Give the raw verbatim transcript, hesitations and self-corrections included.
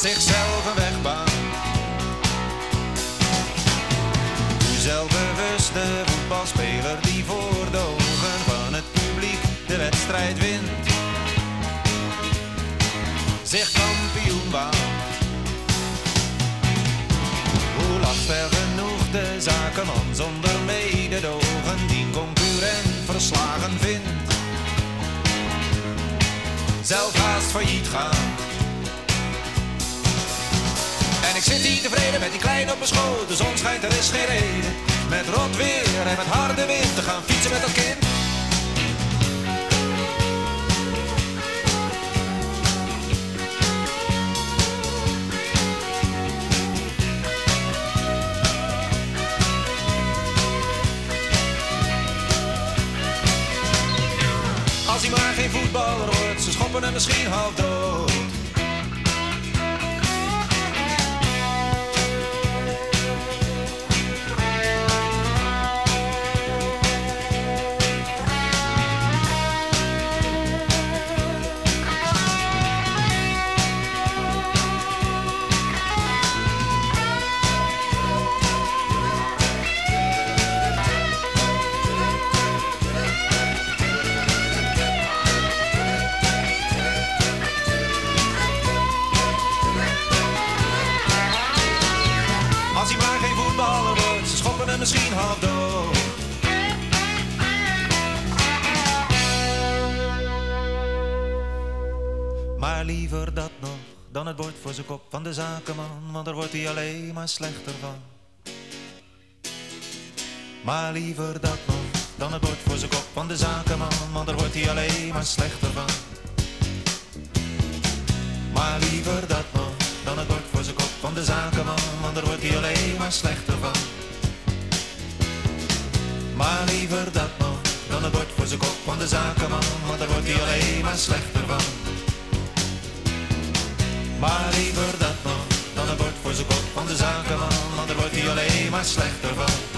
zichzelf een weg baant. De zelfbewuste voetbalspeler die voor de ogen van het publiek de wedstrijd wint, zich kampioen waant. Hoe lacht ver genoeg de zakenman zonder mededogen die concurrent verslagen vindt, zelf haast failliet gaan. En ik zit hier tevreden met die klein op mijn schoot. De zon schijnt, er is geen reden met rot weer en met harde wind te gaan fietsen met dat kind. Als hij maar geen voetballer wordt, ze schoppen hem misschien half dood. Als hij maar geen voetballer wordt, ze schoppen hem misschien half dood. Maar liever dat nog dan het bord voor zijn kop van de zakenman, want daar wordt hij alleen maar slechter van. Maar liever dat nog dan het bord voor zijn kop van de zakenman, want daar wordt hij alleen maar slechter van. Maar liever dat nog dan het bord voor zijn kop van de zakenman, want daar wordt hij alleen maar slechter van. Maar liever dat nog dan het bord voor zijn kop van de zakenman, want daar wordt hij alleen maar slechter van. Maar liever dat nog dan het bord voor zijn kop van de zakenman, want daar wordt hij alleen maar slechter van.